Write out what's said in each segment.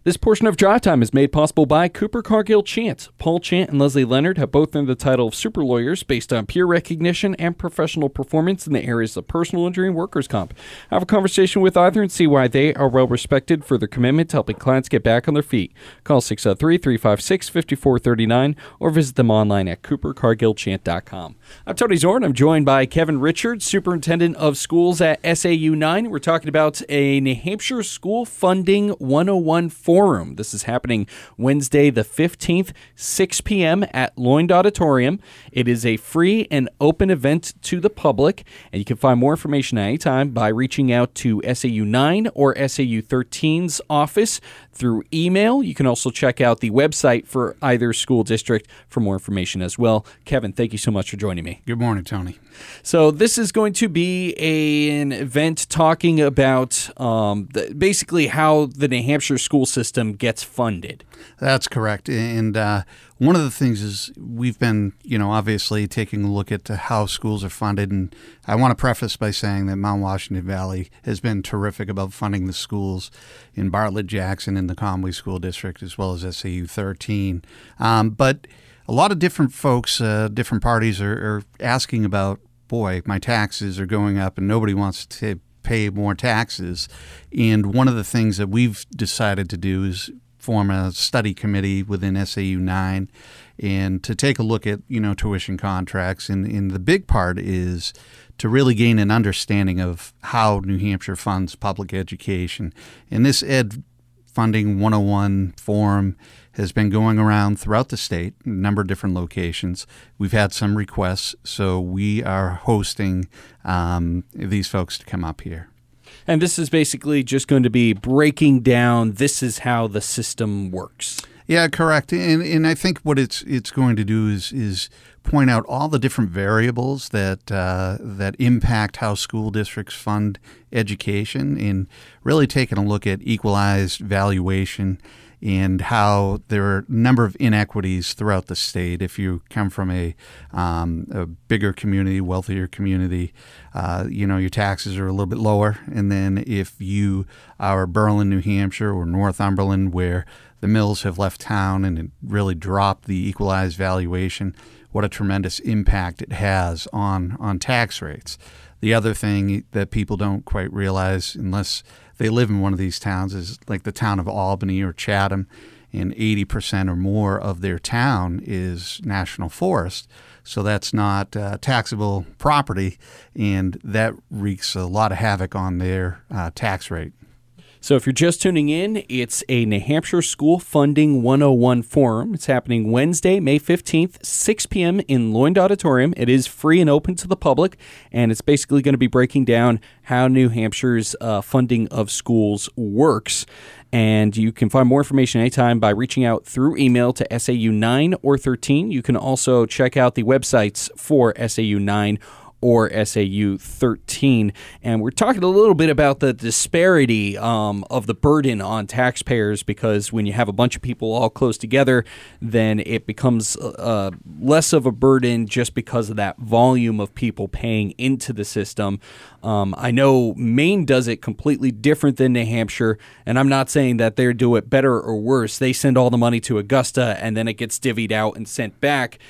This portion of Drive Time is made possible by Cooper Cargill Chant. Paul Chant and Leslie Leonard have both earned the title of super lawyers based on peer recognition and professional performance in the areas of personal injury and workers' comp. Have a conversation with either and see why they are well respected for their commitment to helping clients get back on their feet. Call 603-356-5439 or visit them online at coopercargillchant.com. I'm Tony Zorn. I'm joined by Kevin Richards, Superintendent of Schools at SAU 9. We're talking about a New Hampshire School Funding 101 Forum. This is happening Wednesday the 15th, 6 p.m. at Loynd Auditorium. It is a free and open event to the public, and you can find more information at any time by reaching out to SAU 9 or SAU 13's office through email. You can also check out the website for either school district for more information as well. Kevin, thank you so much for joining me. Good morning, Tony. So this is going to be an event talking about basically how the New Hampshire school system gets funded. That's correct. And one of the things is we've been, obviously taking a look at how schools are funded. And I want to preface by saying that Mount Washington Valley has been terrific about funding the schools in Bartlett-Jackson and the Conway School District, as well as SAU 13. But a lot of different folks, different parties are asking about, boy, my taxes are going up and nobody wants to pay more taxes. And one of the things that we've decided to do is form a study committee within SAU 9 and to take a look at, tuition contracts. And the big part is to really gain an understanding of how New Hampshire funds public education. And this Ed Funding 101 Forum has been going around throughout the state, a number of different locations. We've had some requests, so we are hosting these folks to come up here. And this is basically just going to be breaking down, this is how the system works. Yeah, correct. And I think what it's going to do is point out all the different variables that impact how school districts fund education, and really taking a look at equalized valuation and how there are a number of inequities throughout the state. If you come from a bigger community, wealthier community, your taxes are a little bit lower. And then if you are Berlin, New Hampshire, or Northumberland, where the mills have left town and it really dropped the equalized valuation, what a tremendous impact it has on tax rates. The other thing that people don't quite realize, unless they live in one of these towns, is like the town of Albany or Chatham, and 80% or more of their town is national forest. So that's not taxable property, and that wreaks a lot of havoc on their tax rate. So if you're just tuning in, it's a New Hampshire School Funding 101 Forum. It's happening Wednesday, May 15th, 6 p.m. in Loynd Auditorium. It is free and open to the public, and it's basically going to be breaking down how New Hampshire's funding of schools works. And you can find more information anytime by reaching out through email to SAU 9 or 13. You can also check out the websites for SAU 9 or SAU 13. And we're talking a little bit about the disparity of the burden on taxpayers, because when you have a bunch of people all close together, then it becomes less of a burden just because of that volume of people paying into the system. I know Maine does it completely different than New Hampshire, and I'm not saying that they do it better or worse. They send all the money to Augusta, and then it gets divvied out and sent back.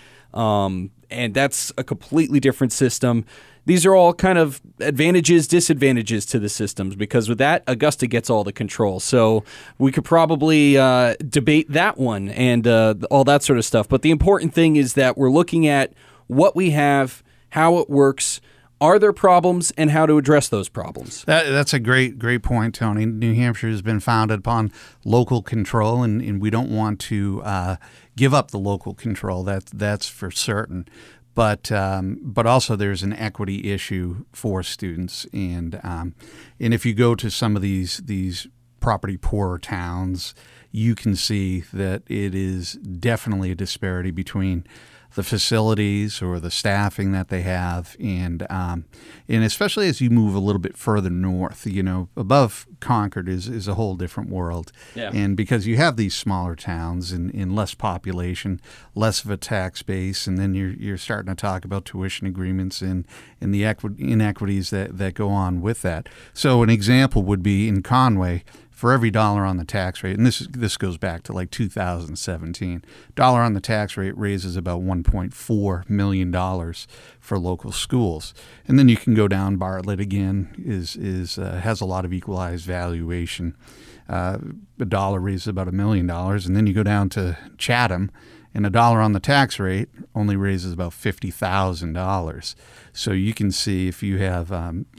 And that's a completely different system. These are all kind of advantages, disadvantages to the systems, because with that, Augusta gets all the control. So we could probably debate that one and all that sort of stuff. But the important thing is that we're looking at what we have, how it works, are there problems, and how to address those problems. That's a great point, Tony. New Hampshire has been founded upon local control, and we don't want to give up the local control. That's for certain. But also there's an equity issue for students, and if you go to some of these property poorer towns, you can see that it is definitely a disparity between the facilities or the staffing that they have, and especially as you move a little bit further north, above Concord is a whole different world. Yeah. And because you have these smaller towns and less population, less of a tax base, and then you're starting to talk about tuition agreements and the inequities that go on with that. So an example would be in Conway, for every dollar on the tax rate, and this goes back to like 2017, dollar on the tax rate raises about $1.4 million for local schools. And then you can go down. Bartlett again has a lot of equalized valuation. A dollar raises about $1 million, and then you go down to Chatham, and a dollar on the tax rate only raises about $50,000. So you can see if you have,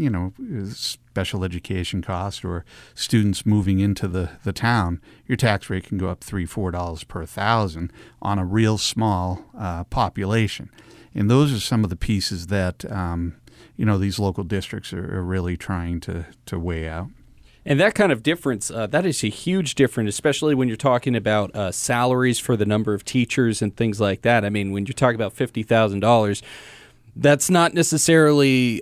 special education costs or students moving into the town, your tax rate can go up $3-4 per thousand on a real small population. And those are some of the pieces that, these local districts are really trying to weigh out. And that kind of difference, that is a huge difference, especially when you're talking about salaries for the number of teachers and things like that. I mean, when you're talking about $50,000, that's not necessarily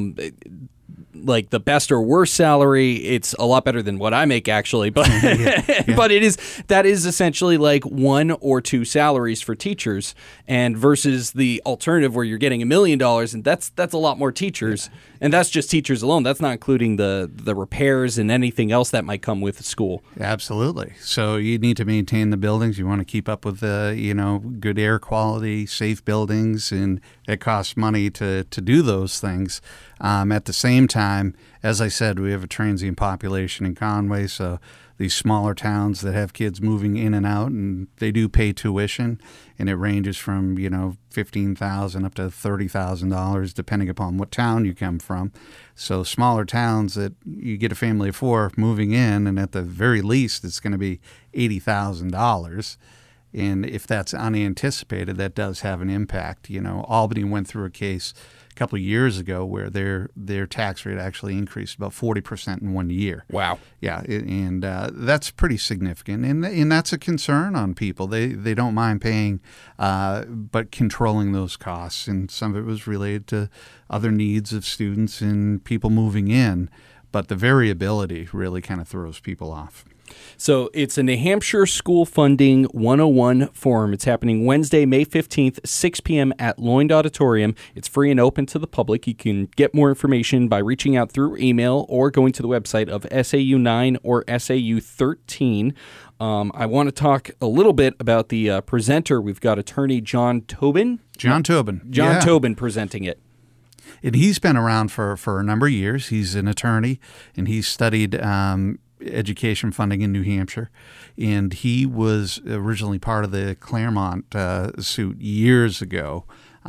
like the best or worst salary. It's a lot better than what I make, actually, but but that is essentially like 1 or 2 salaries for teachers, and versus the alternative where you're getting $1 million, and that's a lot more teachers, and that's just teachers alone. That's not including the repairs and anything else that might come with the school. Absolutely. So you need to maintain the buildings. You want to keep up with good air quality, safe buildings, and it costs money to do those things. At the same time, as I said, we have a transient population in Conway, so these smaller towns that have kids moving in and out, and they do pay tuition, and it ranges from $15,000 up to $30,000 depending upon what town you come from. So smaller towns that you get a family of 4 moving in, and at the very least it's going to be $80,000. And if that's unanticipated, that does have an impact. Albany went through a case a couple of years ago where their tax rate actually increased about 40% in 1 year. Wow. Yeah, and that's pretty significant, and that's a concern on people. They don't mind paying, but controlling those costs, and some of it was related to other needs of students and people moving in, but the variability really kind of throws people off. So it's a New Hampshire School Funding 101 Forum. It's happening Wednesday, May 15th, 6 p.m. at Loynd Auditorium. It's free and open to the public. You can get more information by reaching out through email or going to the website of SAU 9 or SAU 13. I want to talk a little bit about the presenter. We've got attorney John Tobin. John Tobin presenting it. And he's been around for a number of years. He's an attorney, and he's studied education funding in New Hampshire, and he was originally part of the Claremont suit years ago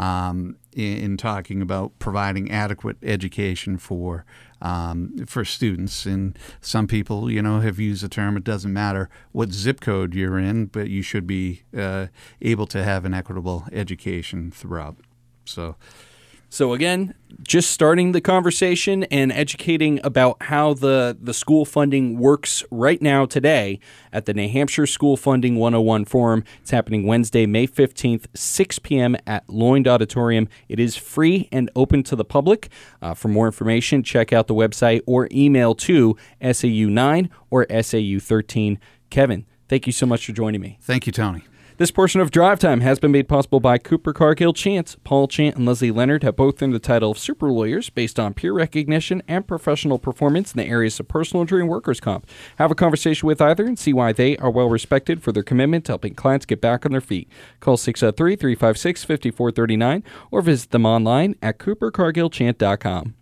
in talking about providing adequate education for students. And some people, have used the term, it doesn't matter what zip code you're in, but you should be able to have an equitable education throughout. So again, just starting the conversation and educating about how the school funding works right now today at the New Hampshire School Funding 101 Forum. It's happening Wednesday, May 15th, 6 p.m. at Loynd Auditorium. It is free and open to the public. For more information, check out the website or email to SAU 9 or SAU 13. Kevin, thank you so much for joining me. Thank you, Tony. This portion of Drive Time has been made possible by Cooper Cargill Chant. Paul Chant and Leslie Leonard have both earned the title of super lawyers based on peer recognition and professional performance in the areas of personal injury and workers' comp. Have a conversation with either and see why they are well respected for their commitment to helping clients get back on their feet. Call 603-356-5439 or visit them online at coopercargillchant.com.